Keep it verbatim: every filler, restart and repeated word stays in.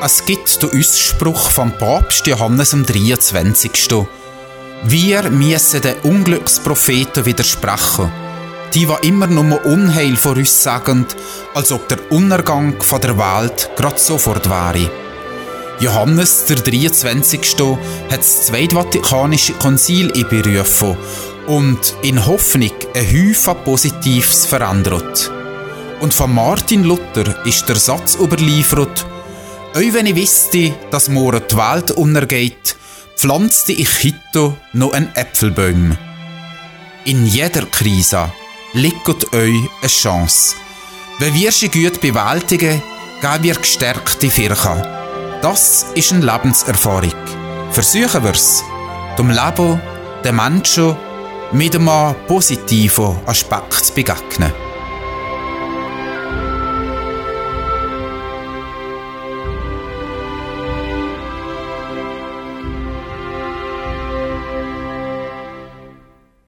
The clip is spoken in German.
Es gibt den Ausspruch vom Papst Johannes dem dreiundzwanzigsten Wir müssen den Unglückspropheten widersprechen, die, die immer nur Unheil voraussagen, als ob der Untergang von der Welt gerade sofort wäre. Johannes der dreiundzwanzigste hat das Zweite Vatikanische Konzil einberufen und in Hoffnung ein Haufen Positives verändert. Und von Martin Luther ist der Satz überliefert: «Auch wenn ich wüsste, dass morgen die Welt untergeht, pflanzte ich heute noch einen Äpfelbaum.» In jeder Krise liegt euch eine Chance. Wenn wir sie gut bewältigen, geben wir gestärkte Firchen. Das ist eine Lebenserfahrung. Versuchen wir es, dem Leben, den Menschen mit einem positiven Aspekt zu begegnen.